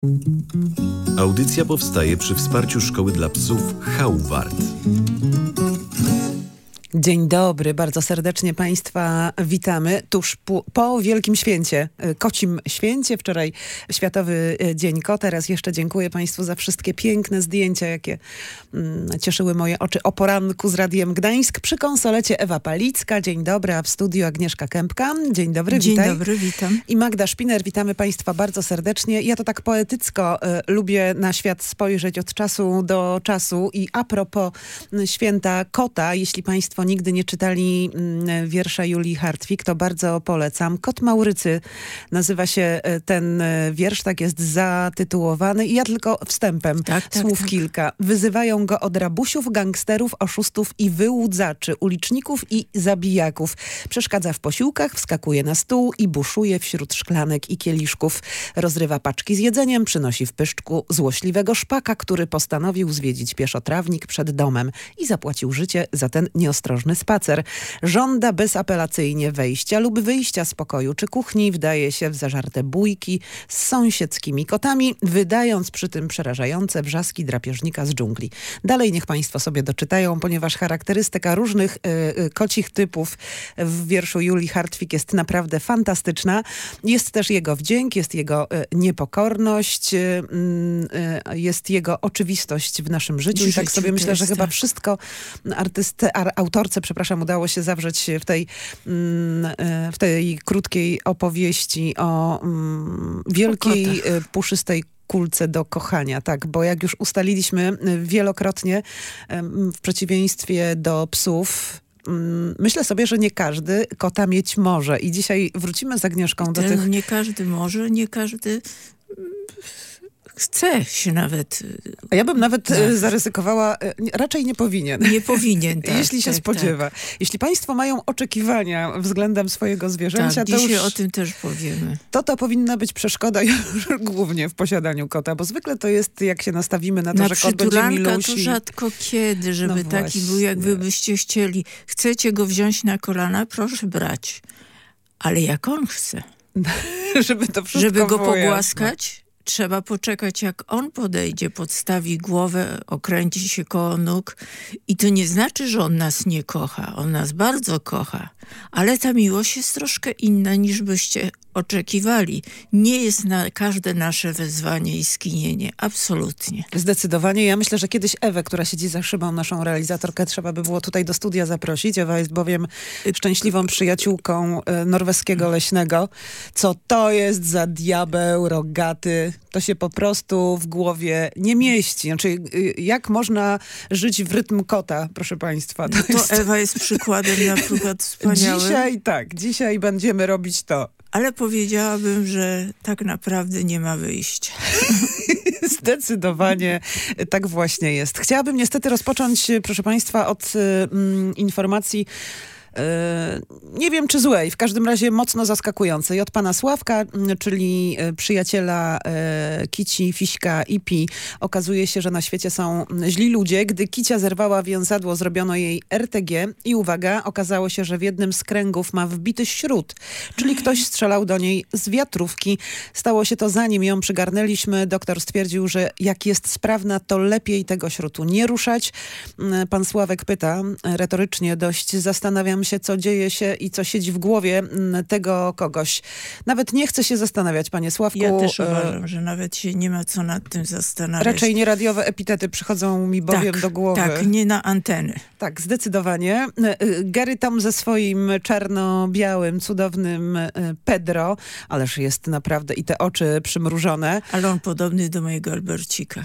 Audycja powstaje przy wsparciu Szkoły dla Psów Hauwart. Dzień dobry, bardzo serdecznie Państwa witamy tuż po Wielkim Święcie, Kocim Święcie. Wczoraj Światowy Dzień Kota. Raz jeszcze dziękuję Państwu za wszystkie piękne zdjęcia, jakie cieszyły moje oczy o poranku z Radiem Gdańsk. Przy konsolecie Ewa Palicka. Dzień dobry, a w studiu Agnieszka Kępka. Dzień dobry, witaj. Dzień dobry, witam. I Magda Szpiner, witamy Państwa bardzo serdecznie. Ja to tak poetycko lubię na świat spojrzeć od czasu do czasu i a propos Święta Kota, jeśli Państwo nigdy nie czytali wiersza Julii Hartwig, to bardzo polecam. Kot Maurycy nazywa się ten wiersz, tak jest zatytułowany. I ja tylko wstępem słów kilka. Wyzywają go od rabusiów, gangsterów, oszustów i wyłudzaczy, uliczników i zabijaków. Przeszkadza w posiłkach, wskakuje na stół i buszuje wśród szklanek i kieliszków. Rozrywa paczki z jedzeniem, przynosi w pyszczku złośliwego szpaka, który postanowił zwiedzić pieszotrawnik przed domem i zapłacił życie za ten nieostrożny spacer. Żąda bezapelacyjnie wejścia lub wyjścia z pokoju czy kuchni, wdaje się w zażarte bójki z sąsiedzkimi kotami, wydając przy tym przerażające wrzaski drapieżnika z dżungli. Dalej niech Państwo sobie doczytają, ponieważ charakterystyka różnych kocich typów w wierszu Julii Hartwig jest naprawdę fantastyczna. Jest też jego wdzięk, jest jego niepokorność, jest jego oczywistość w naszym życiu. I tak sobie myślę, że chyba wszystko autorce, udało się zawrzeć w tej krótkiej opowieści o wielkiej, puszystej kulce do kochania, tak, bo jak już ustaliliśmy wielokrotnie, w przeciwieństwie do psów, myślę sobie, że nie każdy kota mieć może. I dzisiaj wrócimy z Agnieszką do tych... Nie każdy może, nie każdy chce się nawet... A ja bym nawet zaryzykowała, raczej nie powinien. Nie powinien, tak. Jeśli się spodziewa. Tak. Jeśli Państwo mają oczekiwania względem swojego zwierzęcia, tak, to dzisiaj już... o tym też powiemy. To powinna być przeszkoda już głównie w posiadaniu kota, bo zwykle to jest, jak się nastawimy na to, że kot będzie milusi. To rzadko kiedy, żeby taki był, jak wy byście chcieli. Chcecie go wziąć na kolana? Proszę brać. Ale jak on chce. Żeby to wszystko żeby go było pogłaskać? Jasne. Trzeba poczekać, jak on podejdzie, podstawi głowę, okręci się koło nóg. I to nie znaczy, że on nas nie kocha. On nas bardzo kocha. Ale ta miłość jest troszkę inna, niż byście oczekiwali. Nie jest na każde nasze wezwanie i skinienie. Absolutnie. Zdecydowanie. Ja myślę, że kiedyś Ewę, która siedzi za szybą, naszą realizatorkę, trzeba by było tutaj do studia zaprosić. Ewa jest bowiem szczęśliwą przyjaciółką norweskiego leśnego. Co to jest za diabeł rogaty? To się po prostu w głowie nie mieści. Znaczy, jak można żyć w rytm kota, proszę Państwa? Ewa jest przykładem na przykład wspaniałym. Dzisiaj będziemy robić to. Ale powiedziałabym, że tak naprawdę nie ma wyjścia. Zdecydowanie tak właśnie jest. Chciałabym niestety rozpocząć, proszę Państwa, od informacji nie wiem czy złej, w każdym razie mocno zaskakującej. Od pana Sławka, czyli przyjaciela Kici, Fiśka i Pi. Okazuje się, że na świecie są źli ludzie. Gdy Kicia zerwała wiązadło, zrobiono jej RTG i uwaga, okazało się, że w jednym z kręgów ma wbity śrut, czyli ktoś strzelał do niej z wiatrówki. Stało się to zanim ją przygarnęliśmy. Doktor stwierdził, że jak jest sprawna, to lepiej tego śrutu nie ruszać. Pan Sławek pyta, retorycznie dość, zastanawiam się, co dzieje się i co siedzi w głowie tego kogoś. Nawet nie chcę się zastanawiać, panie Sławku. Ja też uważam, że nawet się nie ma co nad tym zastanawiać. Raczej nieradiowe epitety przychodzą mi bowiem do głowy. Tak, nie na anteny. Tak, zdecydowanie. Gary tam ze swoim czarno-białym, cudownym Pedro, ależ jest naprawdę i te oczy przymrużone. Ale on podobny do mojego Albercika.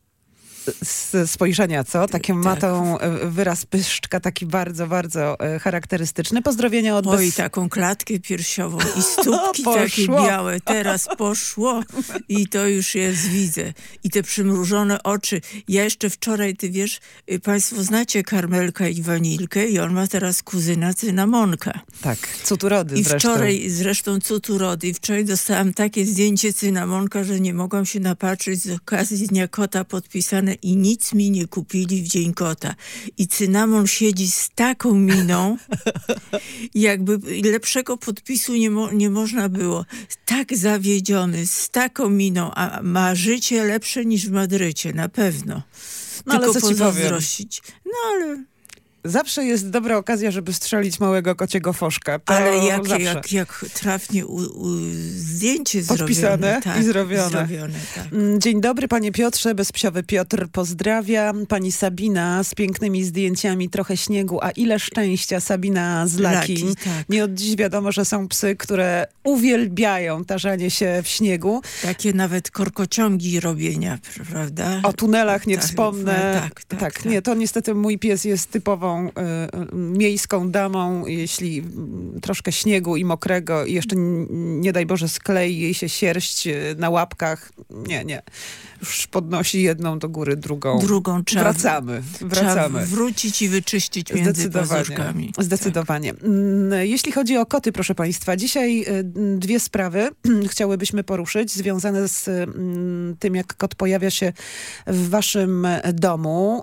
Z spojrzenia, co? Takie ma tą wyraz pyszczka, taki bardzo, bardzo charakterystyczny. Pozdrowienia od... taką klatkę piersiową i stópki takie białe. Teraz poszło i to już jest, widzę. I te przymrużone oczy. Ja jeszcze wczoraj, ty wiesz, państwo znacie Karmelka i Wanilkę i on ma teraz kuzyna Cynamonka. Tak, Cuturody I zresztą. Wczoraj zresztą Cuturody. I wczoraj dostałam takie zdjęcie Cynamonka, że nie mogłam się napatrzeć z okazji Dnia Kota podpisane i nic mi nie kupili w Dzień Kota. I Cynamon siedzi z taką miną, jakby lepszego podpisu nie można było. Tak zawiedziony, z taką miną, a ma życie lepsze niż w Madrycie, na pewno. No, ale tylko co ci powiem? pozazdrościć. No ale... Zawsze jest dobra okazja, żeby strzelić małego kociego foszka. To Ale zawsze. jak trafnie zdjęcie podpisane zrobione. i zrobione. Tak. Dzień dobry, panie Piotrze, bezpsiowy Piotr pozdrawia. Pani Sabina z pięknymi zdjęciami, trochę śniegu, a ile szczęścia, Sabina z Laki. Tak. Nie od dziś wiadomo, że są psy, które uwielbiają tarzanie się w śniegu. Takie nawet korkociągi robienia, prawda? O tunelach nie Tak, wspomnę. tak. Nie, to niestety mój pies jest typową miejską damą, jeśli troszkę śniegu i mokrego i jeszcze nie daj Boże sklei jej się sierść na łapkach. Nie. Już podnosi jedną do góry, drugą. Drugą trzeba. Wracamy. Trzeba wrócić i wyczyścić między pazurkami. Zdecydowanie. Tak. Jeśli chodzi o koty, proszę państwa, dzisiaj dwie sprawy chciałybyśmy poruszyć, związane z tym, jak kot pojawia się w waszym domu.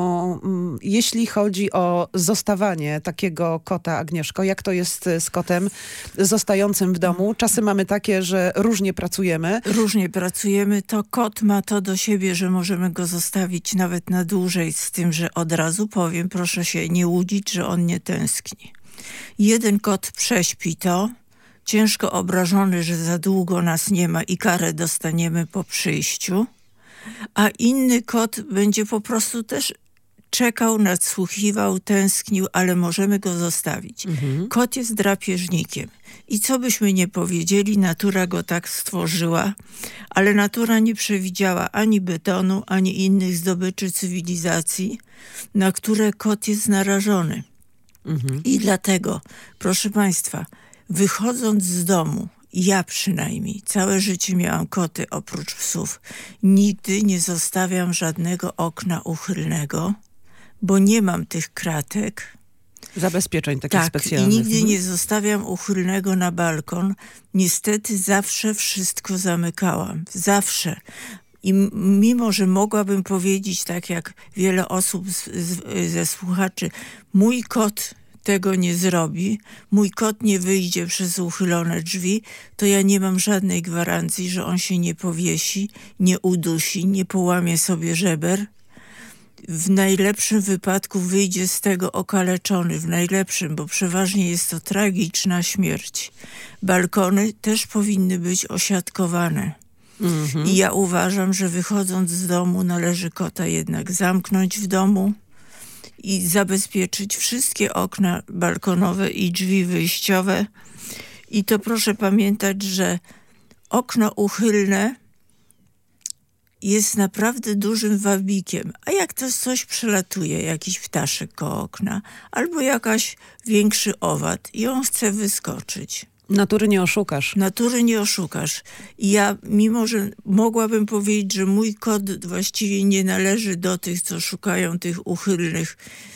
Jeśli chodzi o zostawanie takiego kota, Agnieszko, jak to jest z kotem zostającym w domu? Czasy mamy takie, że różnie pracujemy. To kot ma to do siebie, że możemy go zostawić nawet na dłużej, z tym, że od razu powiem, proszę się nie łudzić, że on nie tęskni. Jeden kot prześpi to, ciężko obrażony, że za długo nas nie ma i karę dostaniemy po przyjściu, a inny kot będzie po prostu też czekał, nadsłuchiwał, tęsknił, ale możemy go zostawić. Kot jest drapieżnikiem. I co byśmy nie powiedzieli, natura go tak stworzyła, ale natura nie przewidziała ani betonu, ani innych zdobyczy cywilizacji, na które kot jest narażony. I dlatego, proszę państwa, wychodząc z domu, ja przynajmniej, całe życie miałam koty oprócz psów, nigdy nie zostawiam żadnego okna uchylnego, bo nie mam tych kratek. Zabezpieczeń takich specjalnych. I nigdy nie zostawiam uchylnego na balkon. Niestety zawsze wszystko zamykałam. Zawsze. I mimo, że mogłabym powiedzieć, tak jak wiele osób ze słuchaczy, mój kot tego nie zrobi, mój kot nie wyjdzie przez uchylone drzwi, to ja nie mam żadnej gwarancji, że on się nie powiesi, nie udusi, nie połamie sobie żeber. W najlepszym wypadku wyjdzie z tego okaleczony, w najlepszym, bo przeważnie jest to tragiczna śmierć. Balkony też powinny być osiatkowane. I ja uważam, że wychodząc z domu należy kota jednak zamknąć w domu i zabezpieczyć wszystkie okna balkonowe i drzwi wyjściowe. I to proszę pamiętać, że okno uchylne jest naprawdę dużym wabikiem. A jak to coś przelatuje, jakiś ptaszek koło okna, albo jakaś większy owad i on chce wyskoczyć. Natury nie oszukasz. Natury nie oszukasz. I ja, mimo że mogłabym powiedzieć, że mój kot właściwie nie należy do tych, co szukają tych uchylnych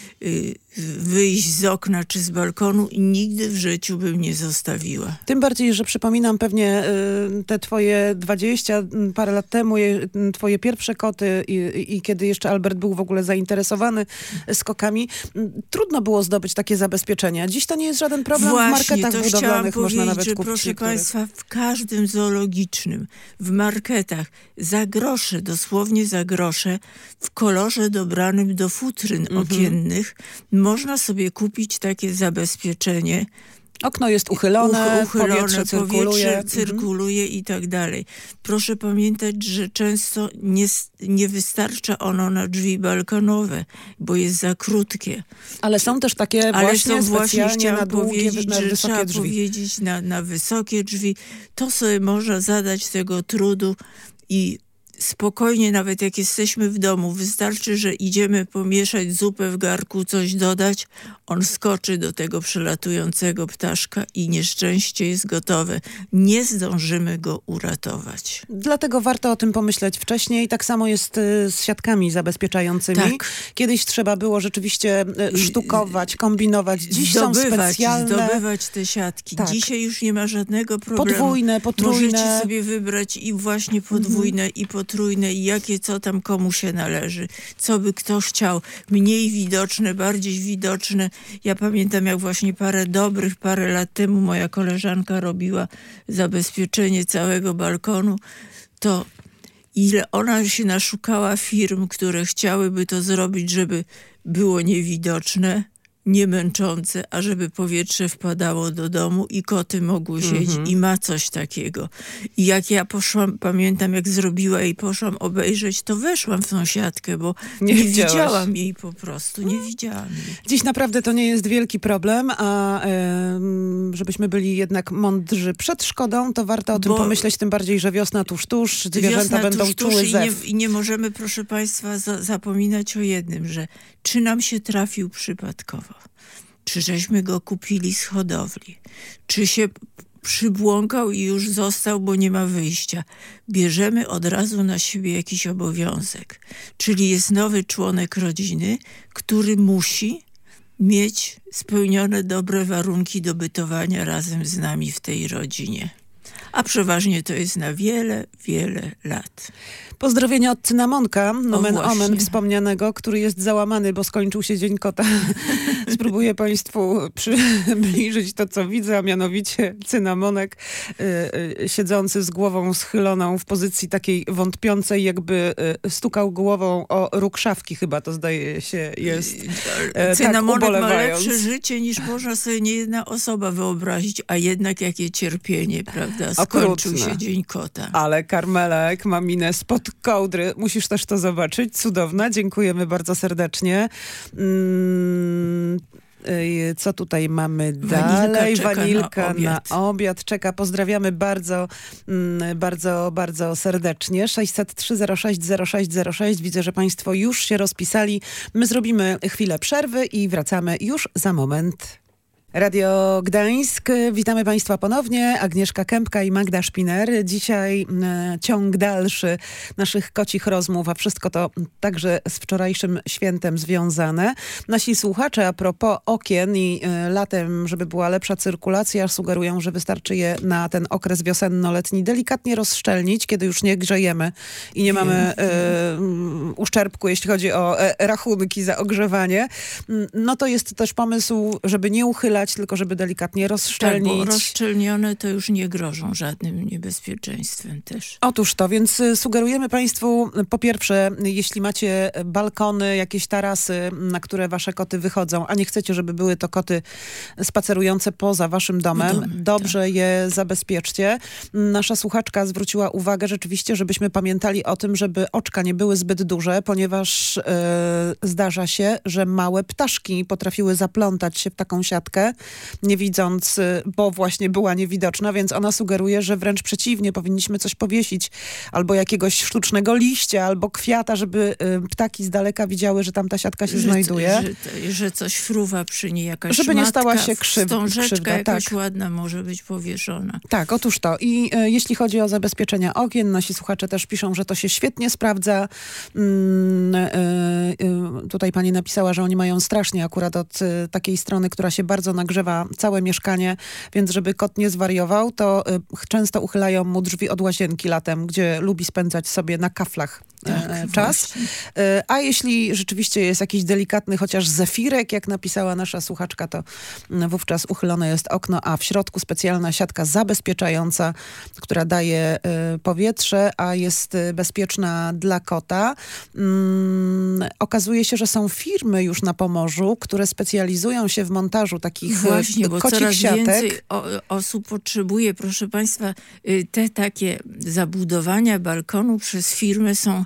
wyjść z okna czy z balkonu i nigdy w życiu bym nie zostawiła. Tym bardziej, że przypominam pewnie te twoje 20 parę lat temu, twoje pierwsze koty i kiedy jeszcze Albert był w ogóle zainteresowany skokami. Trudno było zdobyć takie zabezpieczenia. Dziś to nie jest żaden problem. Właśnie, w marketach budowlanych można nawet że kupić proszę niektórych. państwa, w każdym zoologicznym, w marketach, za grosze, dosłownie za grosze, w kolorze dobranym do futryn okiennych, można sobie kupić takie zabezpieczenie. Okno jest uchylone, powietrze cyrkuluje i tak dalej. Proszę pamiętać, że często nie wystarcza ono na drzwi balkonowe, bo jest za krótkie. Ale są też takie specjalnie na długie, na wysokie trzeba drzwi. powiedzieć na wysokie drzwi. To sobie można zadać tego trudu i spokojnie, nawet jak jesteśmy w domu, wystarczy, że idziemy pomieszać zupę w garku, coś dodać, on skoczy do tego przelatującego ptaszka i nieszczęście jest gotowe. Nie zdążymy go uratować. Dlatego warto o tym pomyśleć wcześniej. Tak samo jest z siatkami zabezpieczającymi. Tak. Kiedyś trzeba było rzeczywiście sztukować, kombinować. Dziś są specjalne. Zdobywać te siatki. Tak. Dzisiaj już nie ma żadnego problemu. Podwójne, potrójne. Możecie sobie wybrać i właśnie podwójne i potrójne. potrójne i jakie co tam komu się należy. Co by kto chciał. Mniej widoczne, bardziej widoczne. Ja pamiętam, jak właśnie parę lat temu moja koleżanka robiła zabezpieczenie całego balkonu, to ile ona się naszukała firm, które chciałyby to zrobić, żeby było niewidoczne, nie męczące, a żeby powietrze wpadało do domu i koty mogły siedzieć i ma coś takiego. I jak ja poszłam, pamiętam jak zrobiła i poszłam obejrzeć, to weszłam w tą siatkę, bo nie widziałam jej po prostu, nie widziałam jej. Dziś naprawdę to nie jest wielki problem, a żebyśmy byli jednak mądrzy przed szkodą, to warto o tym pomyśleć, tym bardziej, że wiosna tuż, zwierzęta będą czuły zew. I nie możemy, proszę państwa, zapominać o jednym, że czy nam się trafił przypadkowo, czy żeśmy go kupili z hodowli, czy się przybłąkał i już został, bo nie ma wyjścia. Bierzemy od razu na siebie jakiś obowiązek. Czyli jest nowy członek rodziny, który musi mieć spełnione dobre warunki do bytowania razem z nami w tej rodzinie. A przeważnie to jest na wiele, wiele lat. Pozdrowienia od Cynamonka, nomen omen wspomnianego, który jest załamany, bo skończył się Dzień Kota. Spróbuję państwu przybliżyć to, co widzę, a mianowicie Cynamonek siedzący z głową schyloną w pozycji takiej wątpiącej, jakby stukał głową o róg szafki, chyba to zdaje się jest. Cynamonek tak ma lepsze życie niż można sobie niejedna osoba wyobrazić, a jednak jakie cierpienie, prawda? Skończył się Dzień Kota. Ale Karmelek ma minę spod kołdry. Musisz też to zobaczyć. Cudowna. Dziękujemy bardzo serdecznie. Co tutaj mamy dalej? Wanilka na obiad czeka. Pozdrawiamy bardzo, bardzo, bardzo serdecznie. 603-06-06-06. Widzę, że państwo już się rozpisali. My zrobimy chwilę przerwy i wracamy już za moment. Radio Gdańsk. Witamy państwa ponownie. Agnieszka Kępka i Magda Szpiner. Dzisiaj ciąg dalszy naszych kocich rozmów, a wszystko to także z wczorajszym świętem związane. Nasi słuchacze a propos okien i latem, żeby była lepsza cyrkulacja, sugerują, że wystarczy je na ten okres wiosenno-letni delikatnie rozszczelnić, kiedy już nie grzejemy i nie mamy uszczerbku, jeśli chodzi o rachunki za ogrzewanie. No to jest też pomysł, żeby nie uchylać, tylko żeby delikatnie rozszczelnić. Tak, bo rozszczelnione to już nie grożą żadnym niebezpieczeństwem też. Otóż to, więc sugerujemy państwu, po pierwsze, jeśli macie balkony, jakieś tarasy, na które wasze koty wychodzą, a nie chcecie, żeby były to koty spacerujące poza waszym domem, dobrze je zabezpieczcie. Nasza słuchaczka zwróciła uwagę rzeczywiście, żebyśmy pamiętali o tym, żeby oczka nie były zbyt duże, ponieważ zdarza się, że małe ptaszki potrafiły zaplątać się w taką siatkę, nie widząc, bo właśnie była niewidoczna, więc ona sugeruje, że wręcz przeciwnie, powinniśmy coś powiesić, albo jakiegoś sztucznego liścia, albo kwiata, żeby ptaki z daleka widziały, że tam ta siatka się znajduje. Że coś fruwa przy niej, jakaś żeby nie stała się wstążeczka jakaś ładna może być powieszona. Tak, otóż to. I jeśli chodzi o zabezpieczenia okien, nasi słuchacze też piszą, że to się świetnie sprawdza. Tutaj pani napisała, że oni mają strasznie akurat od takiej strony, która się bardzo nagrzewa całe mieszkanie, więc żeby kot nie zwariował, to często uchylają mu drzwi od łazienki latem, gdzie lubi spędzać sobie na kaflach czas. A jeśli rzeczywiście jest jakiś delikatny chociaż zefirek, jak napisała nasza słuchaczka, to wówczas uchylone jest okno, a w środku specjalna siatka zabezpieczająca, która daje powietrze, a jest bezpieczna dla kota. Okazuje się, że są firmy już na Pomorzu, które specjalizują się w montażu takich właśnie, bo kocich coraz siatek. więcej osób potrzebuje, proszę państwa, te takie zabudowania balkonu przez firmy są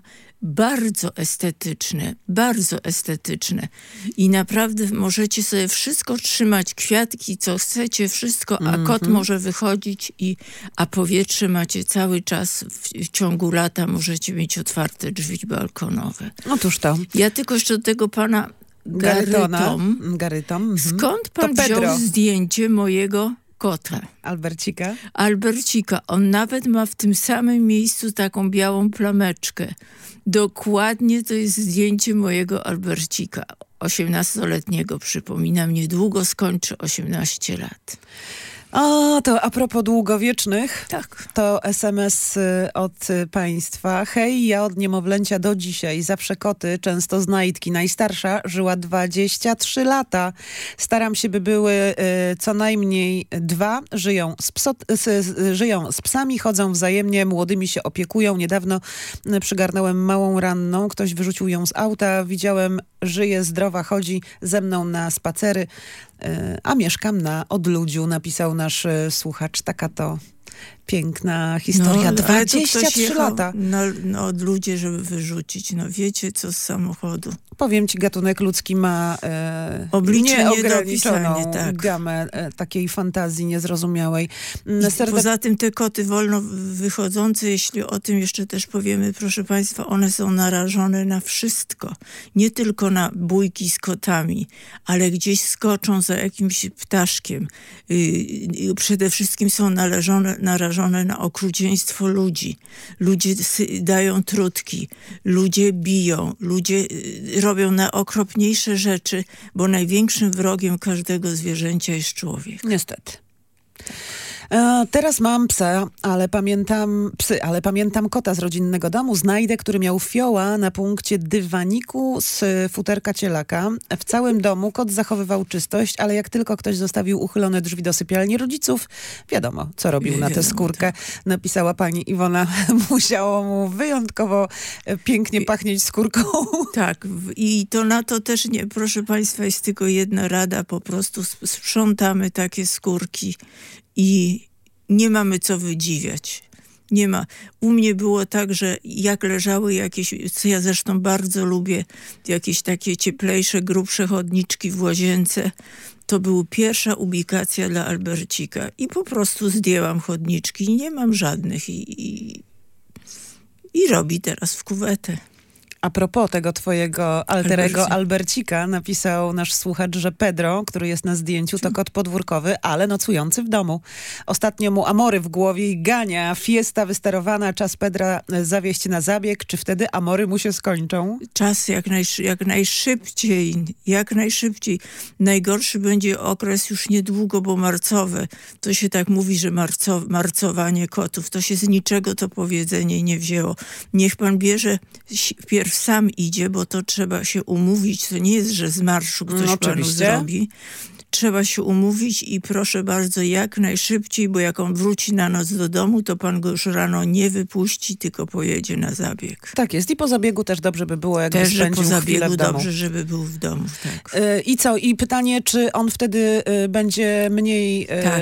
bardzo estetyczne i naprawdę możecie sobie wszystko trzymać, kwiatki, co chcecie, wszystko, a kot może wychodzić a powietrze macie cały czas w ciągu lata, możecie mieć otwarte drzwi balkonowe. Otóż to. Ja tylko jeszcze do tego pana Garytom. Skąd pan wziął zdjęcie mojego kota? Albercika. On nawet ma w tym samym miejscu taką białą plameczkę. Dokładnie to jest zdjęcie mojego Albercika. 18-letniego, przypominam, niedługo skończy 18 lat. To a propos długowiecznych, Tak. to SMS od państwa. Hej, ja od niemowlęcia do dzisiaj. Zawsze koty, często znajdki. Najstarsza żyła 23 lata. Staram się, by były co najmniej 2. Żyją z psami, chodzą wzajemnie, młodymi się opiekują. Niedawno przygarnąłem małą ranną. Ktoś wyrzucił ją z auta. Widziałem, żyje, zdrowa, chodzi ze mną na spacery. A mieszkam na odludziu, napisał nasz słuchacz. Taka to piękna historia. 23 lata. Na odludzie, żeby wyrzucić. No wiecie, co z samochodu. Powiem ci, gatunek ludzki ma nieograniczoną gamę takiej fantazji niezrozumiałej. Poza tym te koty wolno wychodzące, jeśli o tym jeszcze też powiemy, proszę państwa, one są narażone na wszystko. Nie tylko na bójki z kotami, ale gdzieś skoczą za jakimś ptaszkiem. Przede wszystkim są narażone na okrucieństwo ludzi. Ludzie dają trutki, ludzie biją, ludzie robią najokropniejsze rzeczy, bo największym wrogiem każdego zwierzęcia jest człowiek. Niestety. Teraz mam psa, ale pamiętam kota z rodzinnego domu. Znajdę, który miał fioła na punkcie dywaniku z futerka cielaka. W całym domu kot zachowywał czystość, ale jak tylko ktoś zostawił uchylone drzwi do sypialni rodziców, wiadomo, co robił na tę skórkę. Napisała pani Iwona. Musiało mu wyjątkowo pięknie pachnieć skórką. Tak, i to na to też nie, proszę państwa, jest tylko jedna rada, po prostu sprzątamy takie skórki i nie mamy co wydziwiać. Nie ma. U mnie było tak, że jak leżały jakieś, co ja zresztą bardzo lubię, jakieś takie cieplejsze, grubsze chodniczki w łazience, to była pierwsza ubikacja dla Albercika. I po prostu zdjęłam chodniczki. Nie mam żadnych i robi teraz w kuwetę. A propos tego twojego alterego Albercika, napisał nasz słuchacz, że Pedro, który jest na zdjęciu, to kot podwórkowy, ale nocujący w domu. Ostatnio mu amory w głowie i gania. Fiesta wysterowana, czas Pedra zawieźć na zabieg. Czy wtedy amory mu się skończą? Czas jak najszybciej. Najgorszy będzie okres już niedługo, bo marcowe. To się tak mówi, że marcowanie kotów. To się z niczego to powiedzenie nie wzięło. Niech pan bierze wpierw sam idzie, bo to trzeba się umówić. To nie jest, że z marszu ktoś panu zrobi. Trzeba się umówić i proszę bardzo, jak najszybciej, bo jak on wróci na noc do domu, to pan go już rano nie wypuści, tylko pojedzie na zabieg. Tak jest. I po zabiegu też dobrze by było, jakby spędził chwilę w domu. Też, po zabiegu dobrze, żeby był w domu, tak. I co? I pytanie, czy on wtedy będzie mniej... Tak.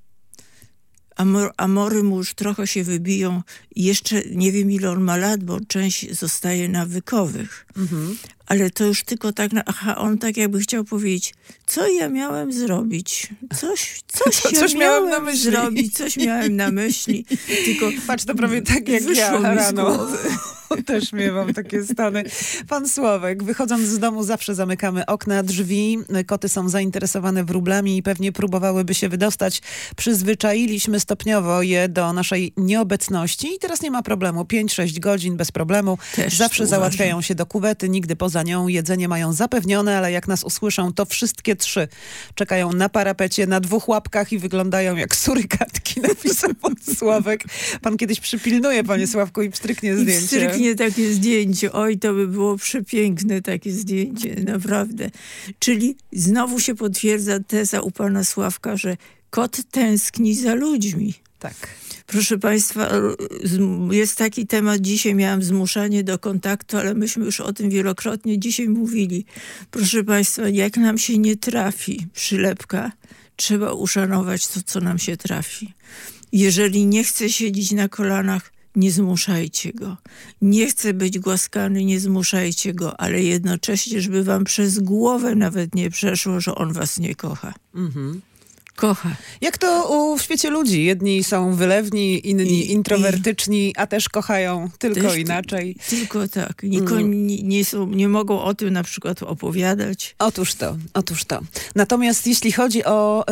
Amory mu już trochę się wybiją. Jeszcze nie wiem, ile on ma lat, bo część zostaje nawykowych. Ale to już tylko tak, on tak jakby chciał powiedzieć, co ja miałem zrobić? Coś miałem na myśli. Zrobić, coś miałem na myśli. Tylko patrz, to prawie tak jak ja rano. Też miewam takie stany. Pan Sławek, wychodząc z domu zawsze zamykamy okna, drzwi. Koty są zainteresowane wróblami i pewnie próbowałyby się wydostać. Przyzwyczailiśmy stopniowo je do naszej nieobecności i teraz nie ma problemu. 5-6 godzin bez problemu. Też zawsze załatwiają się do kuwety, nigdy poza nią. Jedzenie mają zapewnione, ale jak nas usłyszą, to wszystkie 3 czekają na parapecie, na 2 łapkach i wyglądają jak surykatki, napisał pan Sławek. Pan kiedyś przypilnuje, panie Sławku, i pstryknie zdjęcie. Takie zdjęcie. Oj, to by było przepiękne takie zdjęcie, naprawdę. Czyli znowu się potwierdza teza u pana Sławka, że kot tęskni za ludźmi. Tak. Proszę państwa, jest taki temat, dzisiaj miałam zmuszanie do kontaktu, ale myśmy już o tym wielokrotnie dzisiaj mówili. Proszę państwa, jak nam się nie trafi przylepka, trzeba uszanować to, co nam się trafi. Jeżeli nie chce siedzieć na kolanach, nie zmuszajcie go. Nie chce być głaskany, nie zmuszajcie go, ale jednocześnie, żeby wam przez głowę nawet nie przeszło, że on was nie kocha. Kocha. Jak to w świecie ludzi. Jedni są wylewni, inni introwertyczni, a też kochają tylko inaczej. Tylko tak. Nie mogą o tym na przykład opowiadać. Otóż to. Natomiast jeśli chodzi o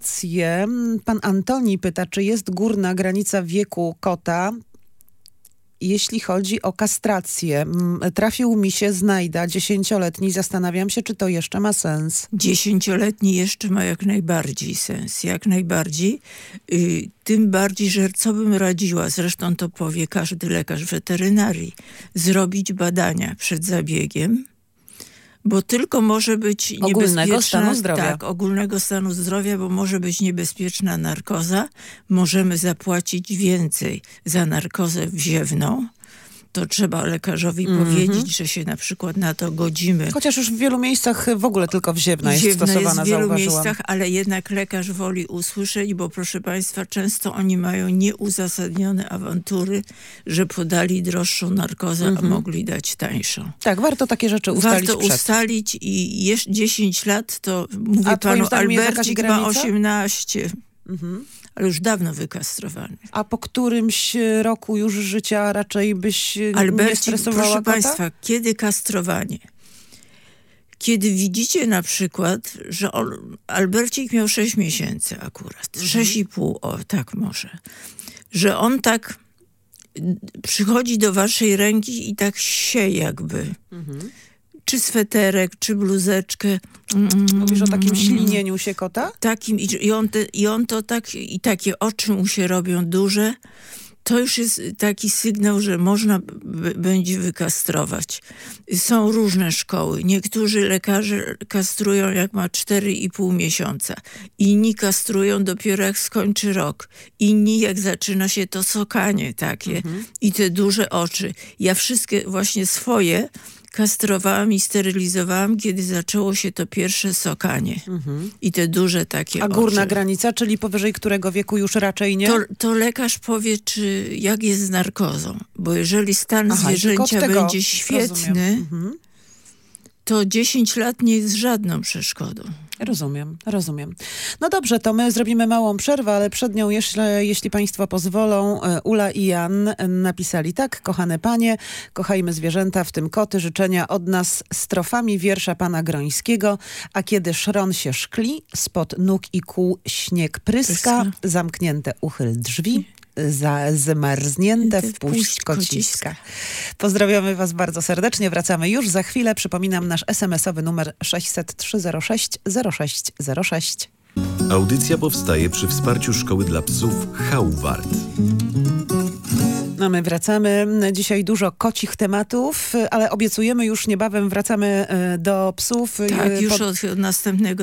kastrację, pan Antoni pyta, czy jest górna granica wieku kota. jeśli chodzi o kastrację. Trafił mi się znajda 10-letni. Zastanawiam się, czy to jeszcze ma sens. 10-letni jeszcze ma jak najbardziej sens. Jak najbardziej. Tym bardziej, że co bym radziła, zresztą to powie każdy lekarz weterynarii, zrobić badania przed zabiegiem, bo tylko może być ogólnego stanu zdrowia. Tak, ogólnego stanu zdrowia, bo może być niebezpieczna narkoza. Możemy zapłacić więcej za narkozę wziewną. To trzeba lekarzowi powiedzieć, że się na przykład na to godzimy. Chociaż już w wielu miejscach w ogóle tylko wziewna jest stosowana, jest w wielu zauważyłam. miejscach, ale jednak lekarz woli usłyszeć, bo proszę państwa, często oni mają nieuzasadnione awantury, że podali droższą narkozę, a mogli dać tańszą. Tak, warto takie rzeczy ustalić Warto przed. ustalić i jeszcze 10 lat, to mówię A panu, Albercik Albercik ma 18. Ale już dawno wykastrowany. A po którymś roku już życia raczej byś nie stresowała proszę kota? państwa, kiedy kastrowanie? Kiedy widzicie na przykład, że Albercik miał 6 miesięcy akurat, 6,5, o tak może, że on tak przychodzi do waszej ręki i tak sieje jakby. Czy sweterek, czy bluzeczkę. Mówisz o takim ślinieniu się kota? Takim, i on to tak, i takie oczy mu się robią duże. To już jest taki sygnał, że można będzie wykastrować. Są różne szkoły. Niektórzy lekarze kastrują jak ma 4,5 miesiąca. Inni kastrują dopiero jak skończy rok. Inni jak zaczyna się to sokanie takie i te duże oczy. Ja wszystkie właśnie swoje kastrowałam i sterylizowałam, kiedy zaczęło się to pierwsze sokanie. I te duże takie A górna oczy. granica, czyli powyżej którego wieku już raczej nie? To lekarz powie, jak jest z narkozą. Bo jeżeli stan zwierzęcia będzie świetny, to 10 lat nie jest żadną przeszkodą. Rozumiem. No dobrze, to my zrobimy małą przerwę, ale przed nią, jeśli państwo pozwolą, Ula i Jan napisali tak: kochane panie, kochajmy zwierzęta, w tym koty, życzenia od nas strofami wiersza pana Grońskiego, a kiedy szron się szkli, spod nóg i kół śnieg pryska, zamknięte uchyl drzwi, zmarznięte wpuść kociska. Pozdrawiamy was bardzo serdecznie. Wracamy już za chwilę. Przypominam nasz SMS-owy numer 600 306 0606. Audycja powstaje przy wsparciu Szkoły dla Psów Hauwart. No my wracamy. Dzisiaj dużo kocich tematów, ale obiecujemy, już niebawem wracamy do psów. Tak, już od następnego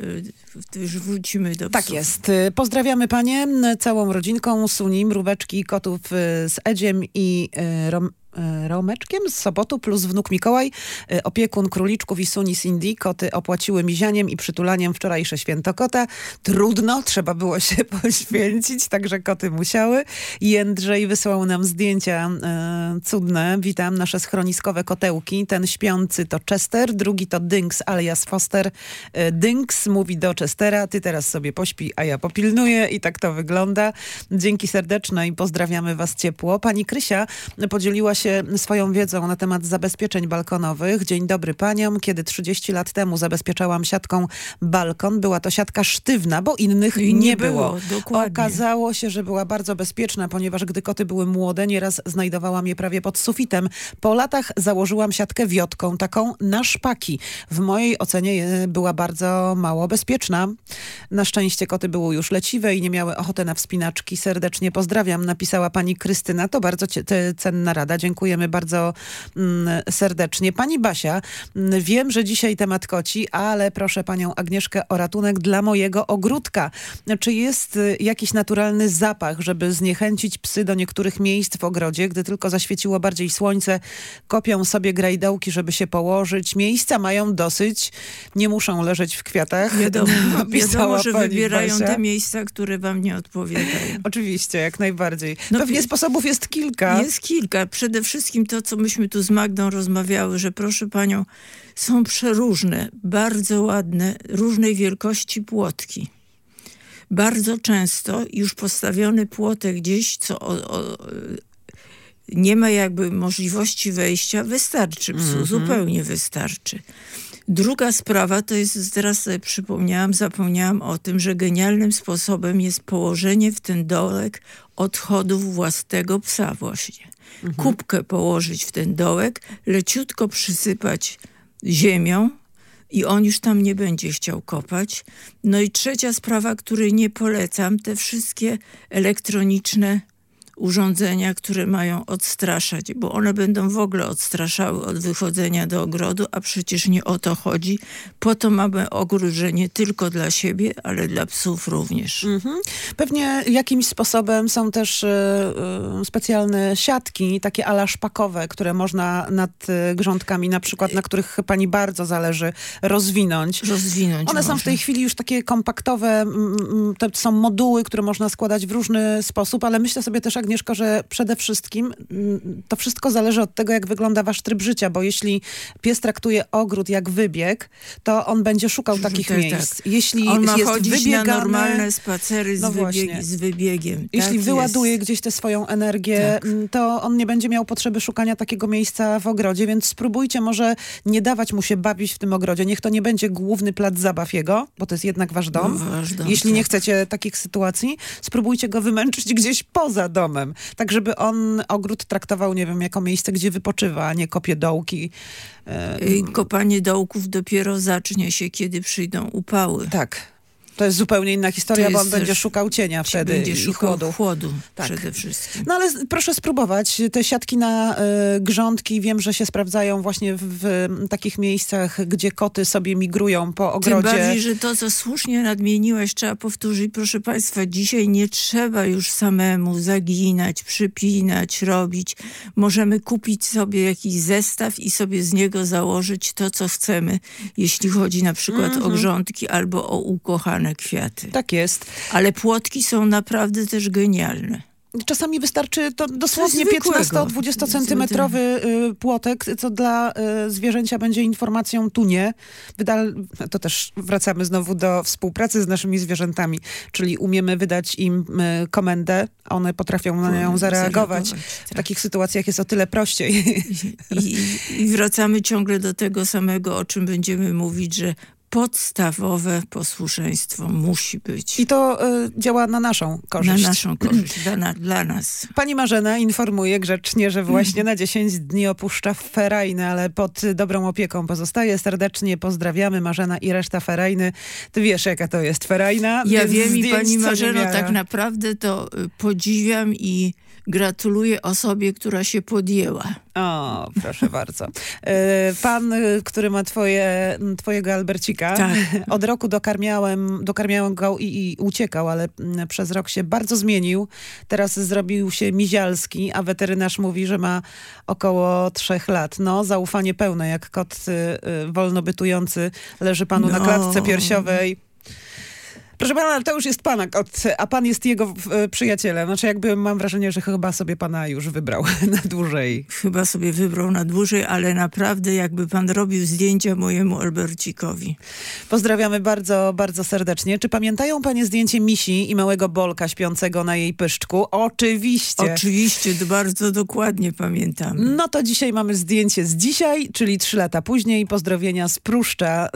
już wrócimy do psów. Tak jest. Pozdrawiamy panie całą rodzinką, Sunim, Mróweczki, kotów z Edziem i Romeczkiem z Sopotu plus wnuk Mikołaj, opiekun króliczków i Suni Cindy. Koty opłaciły mizianiem i przytulaniem wczorajsze święto kota. Trudno, trzeba było się poświęcić, także koty musiały. Jędrzej wysłał nam zdjęcia cudne. Witam, nasze schroniskowe kotełki. Ten śpiący to Chester, drugi to Dynks alias Foster. Dynks mówi do Chestera: ty teraz sobie pośpi, a ja popilnuję, i tak to wygląda. Dzięki serdeczne i pozdrawiamy was ciepło. Pani Krysia podzieliła się swoją wiedzą na temat zabezpieczeń balkonowych. Dzień dobry paniom. Kiedy 30 lat temu zabezpieczałam siatką balkon, była to siatka sztywna, bo innych nie było. Dokładnie. Okazało się, że była bardzo bezpieczna, ponieważ gdy koty były młode, nieraz znajdowałam je prawie pod sufitem. Po latach założyłam siatkę wiotką, taką na szpaki. W mojej ocenie była bardzo mało bezpieczna. Na szczęście koty były już leciwe i nie miały ochoty na wspinaczki. Serdecznie pozdrawiam, napisała pani Krystyna. To bardzo cenna rada. Dziękujemy bardzo serdecznie. Pani Basia, wiem, że dzisiaj temat koci, ale proszę panią Agnieszkę o ratunek dla mojego ogródka. Czy jest jakiś naturalny zapach, żeby zniechęcić psy do niektórych miejsc w ogrodzie? Gdy tylko zaświeciło bardziej słońce, kopią sobie grajdołki, żeby się położyć. Miejsca mają dosyć, nie muszą leżeć w kwiatach. Wiadomo, że pani wybierają Basia. te miejsca, które wam nie odpowiadają. Oczywiście, jak najbardziej. No, Pewnie sposobów jest kilka. Jest kilka. Przede wszystkim to, co myśmy tu z Magdą rozmawiały, że proszę panią, są przeróżne, bardzo ładne, różnej wielkości płotki. Bardzo często już postawiony płotek gdzieś, co nie ma jakby możliwości wejścia, wystarczy psu, zupełnie wystarczy. Druga sprawa to jest, teraz sobie zapomniałam o tym, że genialnym sposobem jest położenie w ten dołek odchodów własnego psa właśnie. Kubkę położyć w ten dołek, leciutko przysypać ziemią i on już tam nie będzie chciał kopać. No i trzecia sprawa, której nie polecam, te wszystkie elektroniczne urządzenia, które mają odstraszać, bo one będą w ogóle odstraszały od wychodzenia do ogrodu, a przecież nie o to chodzi. Po to mamy ogród, że nie tylko dla siebie, ale dla psów również. Pewnie jakimś sposobem są też specjalne siatki, takie ala szpakowe, które można nad grządkami, na przykład, na których pani bardzo zależy, rozwinąć. One są w tej chwili już takie kompaktowe, to są moduły, które można składać w różny sposób, ale myślę sobie też, Agnieszko, że przede wszystkim to wszystko zależy od tego, jak wygląda wasz tryb życia, bo jeśli pies traktuje ogród jak wybieg, to on będzie szukał takich miejsc. Tak. Jeśli on ma jest chodzić wybiegany, na normalne spacery z wybiegiem. Jeśli tak wyładuje jest. gdzieś tę swoją energię, to on nie będzie miał potrzeby szukania takiego miejsca w ogrodzie, więc spróbujcie może nie dawać mu się bawić w tym ogrodzie. Niech to nie będzie główny plac zabaw jego, bo to jest jednak wasz dom. Jeśli nie chcecie takich sytuacji, spróbujcie go wymęczyć gdzieś poza domem. Tak, żeby on ogród traktował, nie wiem, jako miejsce, gdzie wypoczywa, a nie kopie dołki. Kopanie dołków dopiero zacznie się, kiedy przyjdą upały. Tak. To jest zupełnie inna historia, bo on będzie szukał cienia wtedy będzie szukał chłodu. Tak. Przede wszystkim. No ale proszę spróbować. Te siatki na grządki wiem, że się sprawdzają właśnie w takich miejscach, gdzie koty sobie migrują po ogrodzie. Tym bardziej, że to, co słusznie nadmieniłaś, trzeba powtórzyć. Proszę państwa, dzisiaj nie trzeba już samemu zaginać, przypinać, robić. Możemy kupić sobie jakiś zestaw i sobie z niego założyć to, co chcemy, jeśli chodzi na przykład o grządki albo o ukochane kwiaty. Tak jest. Ale płotki są naprawdę też genialne. Czasami wystarczy to dosłownie 15-20 centymetrowy płotek, co dla zwierzęcia będzie informacją tu nie. To też wracamy znowu do współpracy z naszymi zwierzętami, czyli umiemy wydać im komendę, a one potrafią na nią zareagować. W takich sytuacjach jest o tyle prościej. I wracamy ciągle do tego samego, o czym będziemy mówić, że podstawowe posłuszeństwo musi być. I to działa na naszą korzyść. Na naszą korzyść, dla nas. Pani Marzena informuje grzecznie, że właśnie na 10 dni opuszcza Ferajny, ale pod dobrą opieką pozostaje. Serdecznie pozdrawiamy Marzena i reszta Ferajny. Ty wiesz, jaka to jest Ferajna. Ja wiem i pani Marzeno, tak naprawdę to podziwiam i gratuluję osobie, która się podjęła. O, proszę bardzo. Pan, który ma twojego Albercika, tak. Od roku dokarmiałem go i uciekał, ale przez rok się bardzo zmienił. Teraz zrobił się mizialski, a weterynarz mówi, że ma około 3 lat. No, zaufanie pełne, jak kot wolnobytujący leży panu na klatce piersiowej. Proszę pana, ale to już jest pana kot, a pan jest jego przyjacielem. Znaczy jakby mam wrażenie, że chyba sobie pana już wybrał na dłużej. Chyba sobie wybrał na dłużej, ale naprawdę jakby pan robił zdjęcia mojemu Albercikowi. Pozdrawiamy bardzo, bardzo serdecznie. Czy pamiętają panie zdjęcie Misi i małego Bolka śpiącego na jej pyszczku? Oczywiście. Oczywiście, bardzo dokładnie pamiętamy. No to dzisiaj mamy zdjęcie z dzisiaj, czyli 3 lata później. Pozdrowienia z Pruszcza.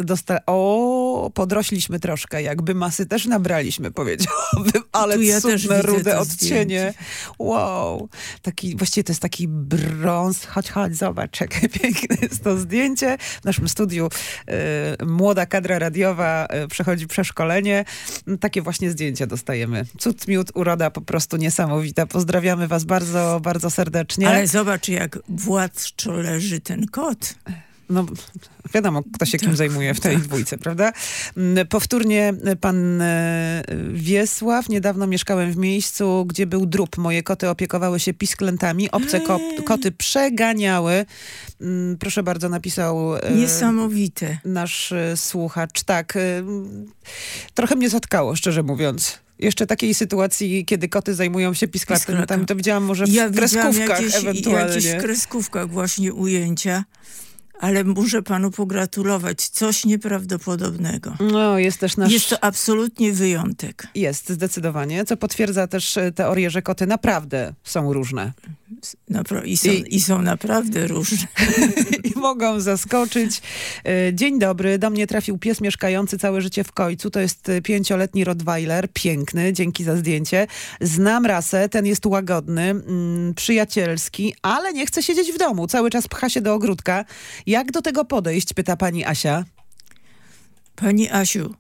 Podrośliśmy troszkę, jakby masy też nabraliśmy, powiedziałabym, ale ja cudne, rude odcienie. Wow. Właściwie to jest taki brąz. Chodź, zobacz, jakie piękne jest to zdjęcie. W naszym studiu młoda kadra radiowa przechodzi przeszkolenie. Takie właśnie zdjęcia dostajemy. Cud, miód, uroda po prostu niesamowita. Pozdrawiamy was bardzo, bardzo serdecznie. Ale zobacz, jak władczo leży ten kot. No, wiadomo, kto się kim zajmuje w tej dwójce, prawda? Powtórnie pan Wiesław. Niedawno mieszkałem w miejscu, gdzie był drób. Moje koty opiekowały się pisklętami. Obce koty przeganiały. Proszę bardzo, napisał niesamowite. Nasz słuchacz. Tak. Trochę mnie zatkało, szczerze mówiąc. Jeszcze takiej sytuacji, kiedy koty zajmują się pisklętami, to widziałam może w kreskówkach ewentualnie. Jakieś w kreskówkach właśnie ujęcia. ale muszę panu pogratulować. Coś nieprawdopodobnego. No, jest też nasz... Jest to absolutnie wyjątek. Jest, zdecydowanie, co potwierdza też teorię, że koty naprawdę są różne. I są naprawdę różne. I mogą zaskoczyć. Dzień dobry, do mnie trafił pies mieszkający całe życie w Kojcu. To jest 5-letni Rottweiler, piękny, dzięki za zdjęcie. Znam rasę, ten jest łagodny, przyjacielski, ale nie chce siedzieć w domu. Cały czas pcha się do ogródka. Jak do tego podejść, pyta pani Asia. Pani Asiu,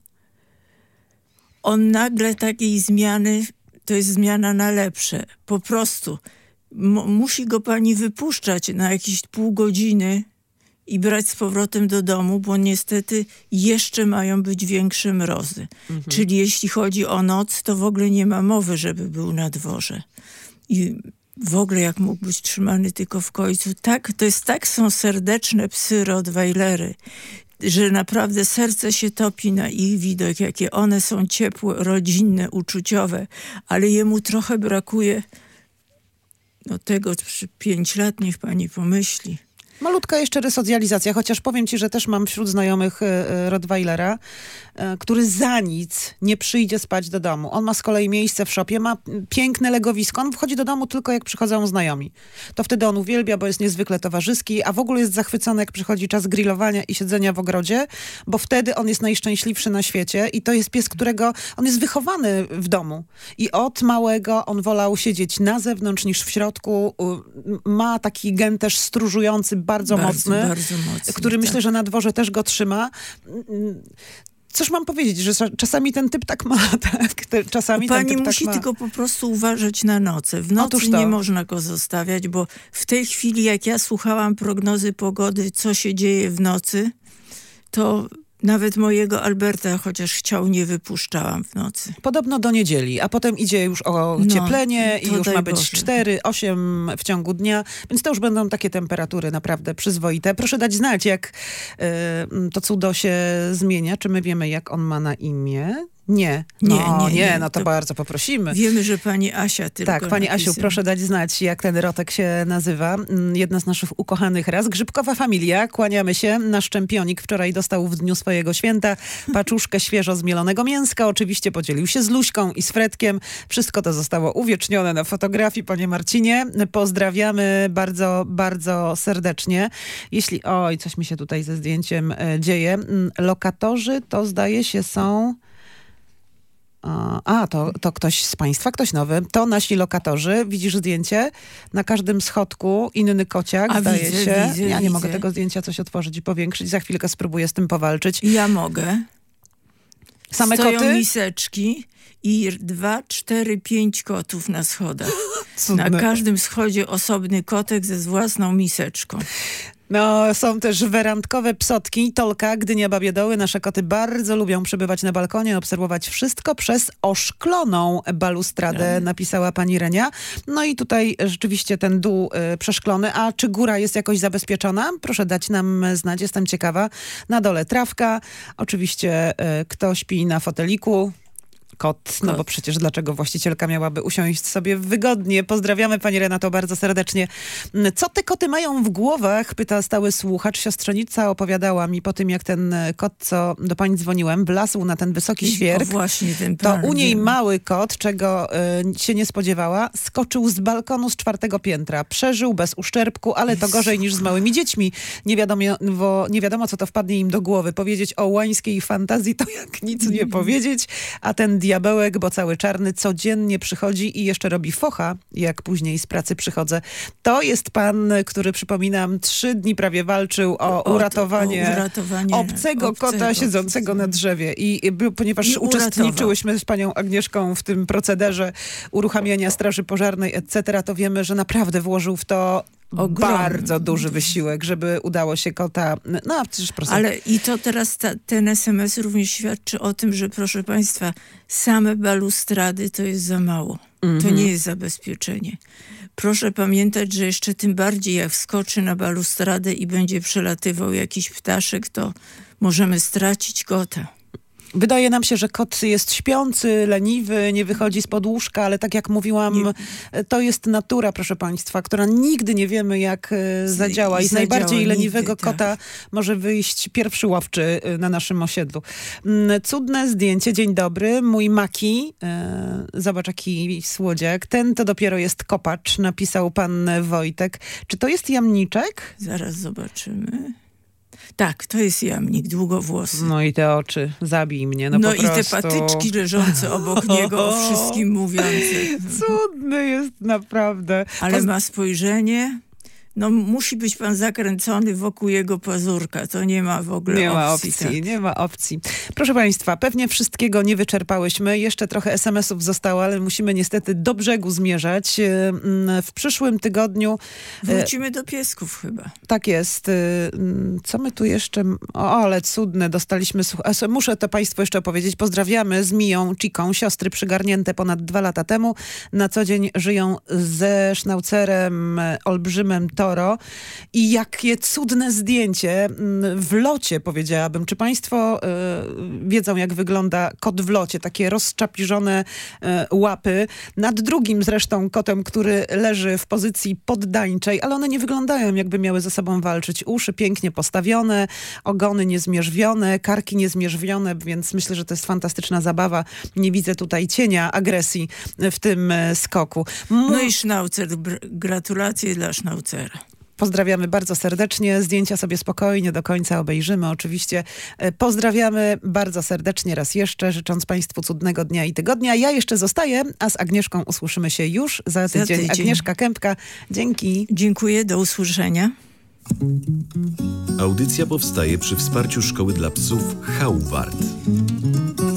on nagle takiej zmiany, to jest zmiana na lepsze. Po prostu musi go pani wypuszczać na jakieś pół godziny i brać z powrotem do domu, bo niestety jeszcze mają być większe mrozy. Czyli jeśli chodzi o noc, to w ogóle nie ma mowy, żeby był na dworze. I w ogóle jak mógł być trzymany tylko w Kojcu. Tak, są serdeczne psy Rottweilery, że naprawdę serce się topi na ich widok, jakie one są ciepłe, rodzinne, uczuciowe, ale jemu trochę brakuje tego 5 lat, niech pani pomyśli. Malutka jeszcze resocjalizacja, chociaż powiem ci, że też mam wśród znajomych Rottweilera, który za nic nie przyjdzie spać do domu. On ma z kolei miejsce w szopie, ma piękne legowisko. On wchodzi do domu tylko jak przychodzą znajomi. To wtedy on uwielbia, bo jest niezwykle towarzyski, a w ogóle jest zachwycony, jak przychodzi czas grillowania i siedzenia w ogrodzie, bo wtedy on jest najszczęśliwszy na świecie i to jest pies, którego on jest wychowany w domu. I od małego on wolał siedzieć na zewnątrz niż w środku. Ma taki gen też stróżujący, bardzo mocny, który tak. Myślę, że na dworze też go trzyma. Cóż mam powiedzieć, że czasami ten typ tak ma, tak? Czasami pani ten typ musi tak ma. tylko po prostu uważać na noce. W nocy nie można go zostawiać, bo w tej chwili, jak ja słuchałam prognozy pogody, co się dzieje w nocy, to nawet mojego Alberta, chociaż chciał, nie wypuszczałam w nocy. Podobno do niedzieli, a potem idzie już o cieplenie i już ma być 4-8 w ciągu dnia, więc to już będą takie temperatury naprawdę przyzwoite. Proszę dać znać, jak to cudo się zmienia. Czy my wiemy, jak on ma na imię? Nie. Nie, to bardzo poprosimy. Wiemy, że pani Asia tylko Tak, pani napisy. Asiu, proszę dać znać, jak ten rotek się nazywa. Jedna z naszych ukochanych ras. Grzybkowa familia. Kłaniamy się. Nasz czempionik wczoraj dostał w dniu swojego święta paczuszkę świeżo zmielonego mięska. Oczywiście podzielił się z Luśką i z Fredkiem. Wszystko to zostało uwiecznione na fotografii, panie Marcinie. Pozdrawiamy bardzo, bardzo serdecznie. Jeśli, coś mi się tutaj ze zdjęciem dzieje. Lokatorzy to zdaje się są... To ktoś z państwa, ktoś nowy. To nasi lokatorzy. Widzisz zdjęcie? Na każdym schodku inny kociak, zdaje się. Ja nie mogę tego zdjęcia coś otworzyć i powiększyć. Za chwilkę spróbuję z tym powalczyć. Ja mogę. Same Stoją koty? miseczki i 2, 4, 5 kotów na schodach. Cudne. Na każdym schodzie osobny kotek ze własną miseczką. No, są też werandkowe psotki. Tolka, Gdynia, Babie Doły. Nasze koty bardzo lubią przebywać na balkonie, obserwować wszystko przez oszkloną balustradę, napisała pani Renia. No i tutaj rzeczywiście ten dół przeszklony. A czy góra jest jakoś zabezpieczona? Proszę dać nam znać, jestem ciekawa. Na dole trawka. Oczywiście kto śpi na foteliku? Kot, no bo przecież dlaczego właścicielka miałaby usiąść sobie wygodnie? Pozdrawiamy pani Renato bardzo serdecznie. Co te koty mają w głowach? Pyta stały słuchacz. Siostrzenica opowiadała mi po tym, jak ten kot, co do pani dzwoniłem, wlazł na ten wysoki świerk. Właśnie ten to u niej mały kot, czego się nie spodziewała, skoczył z balkonu z 4. piętra. Przeżył bez uszczerbku, ale to gorzej niż z małymi dziećmi. Nie wiadomo, co to wpadnie im do głowy. Powiedzieć o łańskiej fantazji to jak nic nie powiedzieć, a ten diabełek, bo cały czarny, codziennie przychodzi i jeszcze robi focha, jak później z pracy przychodzę. To jest pan, który, przypominam, 3 dni prawie walczył o uratowanie obcego kota siedzącego na drzewie. Ponieważ uczestniczyłyśmy z panią Agnieszką w tym procederze uruchamiania straży pożarnej, etc., to wiemy, że naprawdę włożył w to bardzo duży wysiłek, żeby udało się kota... No, przecież proszę. Ale i to teraz ten SMS również świadczy o tym, że proszę państwa, same balustrady to jest za mało. To nie jest zabezpieczenie. Proszę pamiętać, że jeszcze tym bardziej jak wskoczy na balustradę i będzie przelatywał jakiś ptaszek, to możemy stracić kota. Wydaje nam się, że kot jest śpiący, leniwy, nie wychodzi spod łóżka, ale tak jak mówiłam, to jest natura, proszę państwa, która nigdy nie wiemy, jak zadziała. I z najbardziej leniwego kota może wyjść pierwszy łowczy na naszym osiedlu. Cudne zdjęcie. Dzień dobry. Mój Maki. Zobacz, jaki słodziak. Ten to dopiero jest kopacz, napisał pan Wojtek. Czy to jest jamniczek? Zaraz zobaczymy. Tak, to jest jamnik, długowłosy. No i te oczy, zabij mnie. No i te patyczki leżące obok niego, o wszystkim mówiące. Cudny jest naprawdę. Ale ma spojrzenie... No musi być pan zakręcony wokół jego pazurka. To nie ma w ogóle opcji. Nie ma opcji. Proszę państwa, pewnie wszystkiego nie wyczerpałyśmy. Jeszcze trochę SMS-ów zostało, ale musimy niestety do brzegu zmierzać. W przyszłym tygodniu... Wrócimy do piesków chyba. Tak jest. Co my tu jeszcze... O, ale cudne. Dostaliśmy... Muszę to państwu jeszcze opowiedzieć. Pozdrawiamy z Miją Chiką, siostry przygarnięte ponad 2 lata temu. Na co dzień żyją ze sznaucerem olbrzymem Toro. I jakie cudne zdjęcie w locie, powiedziałabym. Czy państwo wiedzą, jak wygląda kot w locie? Takie rozczapiżone łapy. Nad drugim zresztą kotem, który leży w pozycji poddańczej, ale one nie wyglądają, jakby miały ze sobą walczyć. Uszy pięknie postawione, ogony niezmierzwione, karki niezmierzwione, więc myślę, że to jest fantastyczna zabawa. Nie widzę tutaj cienia agresji w tym skoku. No i sznaucer. Gratulacje dla sznaucera. Pozdrawiamy bardzo serdecznie. Zdjęcia sobie spokojnie do końca obejrzymy oczywiście. Pozdrawiamy bardzo serdecznie raz jeszcze, życząc państwu cudnego dnia i tygodnia. Ja jeszcze zostaję, a z Agnieszką usłyszymy się już za tydzień. Agnieszka Kępka, dzięki. Dziękuję, do usłyszenia. Audycja powstaje przy wsparciu Szkoły dla Psów Hauwart.